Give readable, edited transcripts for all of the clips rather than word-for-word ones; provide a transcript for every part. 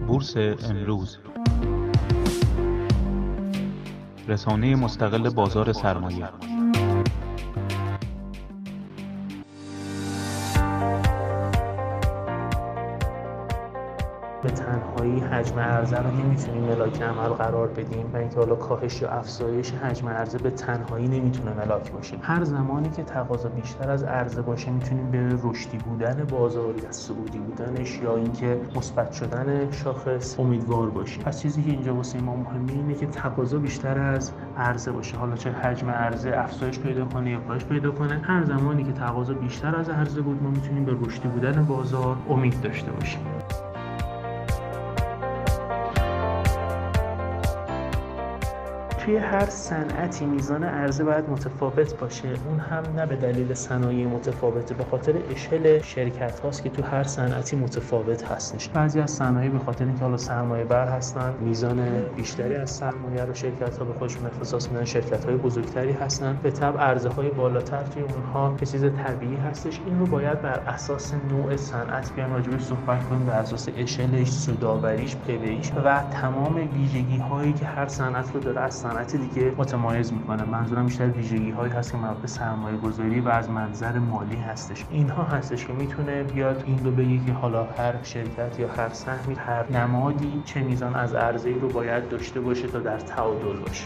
بورس امروز، رسانه مستقل بازار سرمایه. به تنهایی حجم عرضه رو نمیتونیم ملاک عمل قرار بدیم و اینکه حالا کاهش یا افزایش حجم عرضه به تنهایی نمیتونه ملاک باشه. هر زمانی که تقاضا بیشتر از عرضه باشه میتونیم به رشدی بودن بازار یا صعودی بودنش یا اینکه مثبت شدن شاخص امیدوار باشیم. پس چیزی که اینجا واسه ما مهمه اینه که تقاضا بیشتر از عرضه باشه. حالا چه حجم عرضه افزایش پیدا کنه یا کاهش پیدا کنه، هر زمانی که تقاضا بیشتر از عرضه بود ما میتونیم به رشدی بودن بازار امید داشته باشیم. توی هر صنعتی میزان عرضه باید متفاوت باشه، اون هم نه به دلیل صنایع متفاوته، به خاطر اشل شرکت هاست که تو هر صنعتی متفاوت هستش. بعضی از صنایع به خاطر اینکه حالا سرمایه بر هستن، میزان بیشتری از سرمایه رو شرکت ها به خودشون اختصاص میدن، شرکت های بزرگتری هستن، به تبع عرضه های بالاتر توی اونها که چیز طبیعی هستش. این رو باید بر اساس نوع صنعت بیایم راجعش صحبت کنیم، بر اساس اشلش، سودآوریش، پویش و تمام ویژگی هایی که هر صنعت رو داره از صنعت دیگه متمایز میکنه. منظورم بیشتر ویژگی هایی هست که مربوط به سرمایه گذاری و از منظر مالی هستش. اینها هستش که میتونه بیاد این رو بگه که حالا هر شرکت یا هر سهمی، هر نمادی چه میزان از عرضه رو باید داشته باشه تا در تعادل باشه.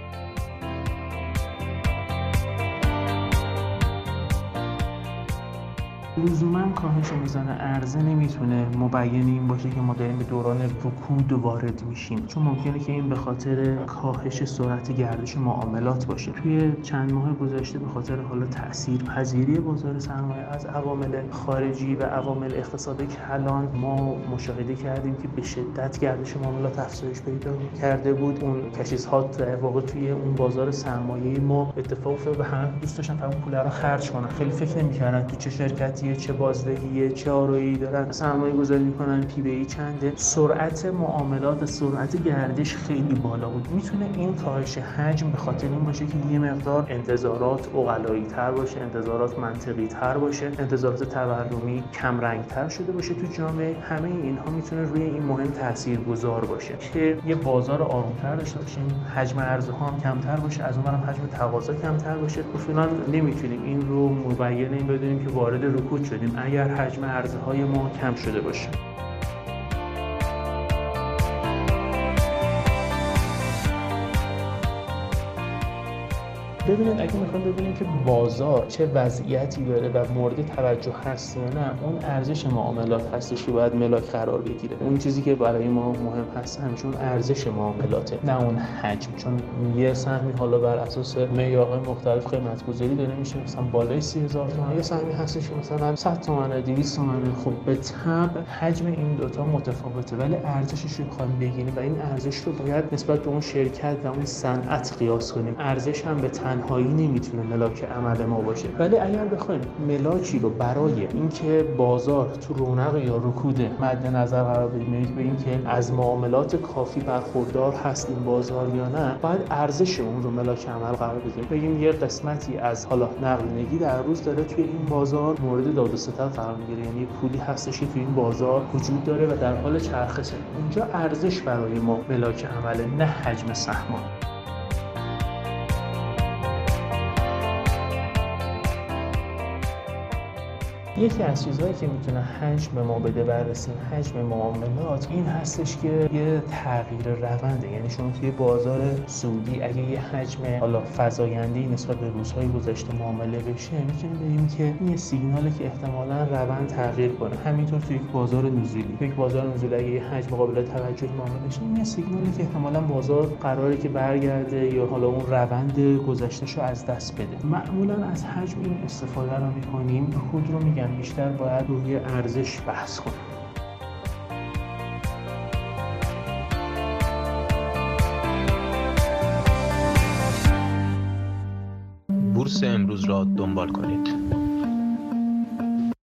لزوما کاهش میزان عرضه نمیتونه مبین این باشه که ما داریم به دوران رکود وارد میشیم، چون ممکنه که این به خاطر کاهش سرعت گردش معاملات باشه. توی چند ماه گذشته به خاطر حالا تاثیرپذیری بازار سرمایه از عوامل خارجی و عوامل اقتصادی کلان ما مشاهده کردیم که به شدت گردش معاملات افزایش پیدا کرده بود. اون کشیزها در واقع توی اون بازار سرمایه ما اتفاق افتاد و همه دوست داشتن تا اون پولا رو خرج کنن. خیلی فکر نمی‌کردن تو چه شرکتی، چه بازدهیه، چه آرایی دارن سرمایه گذاری میکنن، پی بی ای چنده. سرعت معاملات، سرعت گردش خیلی بالا بود. میتونه این کاهش حجم به خاطر این باشه که یه مقدار انتظارات عقلایی تر باشه، انتظارات منطقی تر باشه، انتظارات تورمی کم رنگ تر شده باشه تو جامعه. همه اینها میتونه روی این مهم تاثیرگذار باشه که یه بازار آرومتر داشته باشیم، حجم عرضه ها هم کمتر باشه، از اونورم حجم تقاضا کمتر باشه. اصولا نمیتونیم این رو مبین این بدونیم که وارد رکود شدیم اگر حجم عرضه های ما کم شده باشه. ببینید اگه میخوایم ببینیم که بازار چه وضعیتی داره و مورد توجه هست یا نه، اون ارزش معاملات هستش که باید ملاک قرار بگیره. اون چیزی که برای ما مهم هست همچون ارزش معاملاته، نه اون حجم. چون یه سهمی حالا بر اساس معیارهای مختلف قیمت گذاری داره میشه، مثلا بالای 30000 تومان، یه سهمی هستش که مثلا 100 تومانه، 200 تومانه. خب به تبع حجم این دوتا متفاوته، ولی ارزشش رو بخوایم بگیریم و این ارزش رو باید نسبت به اون شرکت و اون صنعت قیاس کنیم. ارزش هم به تنهایی نمیتونه ملاک عمل ما باشه، ولی اگر بخوایم ملاکی رو برای اینکه بازار تو رونق یا رکود مد نظر قرار بدیم، ببینیم که از معاملات کافی برخوردار هست این بازار یا نه، باید ارزش اون رو ملاک عمل قرار بدیم. بگیم یه قسمتی از حالا نقدینگی در روز داره توی این بازار مورد داد و ستد قرار میگیره، یعنی پولی هستش که توی این بازار وجود داره و در حال چرخشه. اونجا ارزش برای ما ملاک عمله، نه حجم سهام. یکی از چیزهایی که میتونه حجم ما بده بررسیم حجم معاملات این هستش که یه تغییر رونده. یعنی شما توی بازار سعودی اگه یه حجم حالا فزاینده‌ای نسبت به روزهای گذشته معامله بشه، میتونیم بگیم که این سیگناله که احتمالاً روند تغییر کنه. همینطور توی یک بازار نزولی، یک بازار نزولی اگه یه حجم قابل توجه معامله بشه، این سیگنالی که احتمالاً بازار قراره که برگرده یا حالا اون روند گذشته‌شو از دست بده. معمولاً از حجم این استفاده رو می‌کنیم. خود رو میگم بیشتر باید روی ارزش بحث کنیم. بورس امروز را دنبال کنید.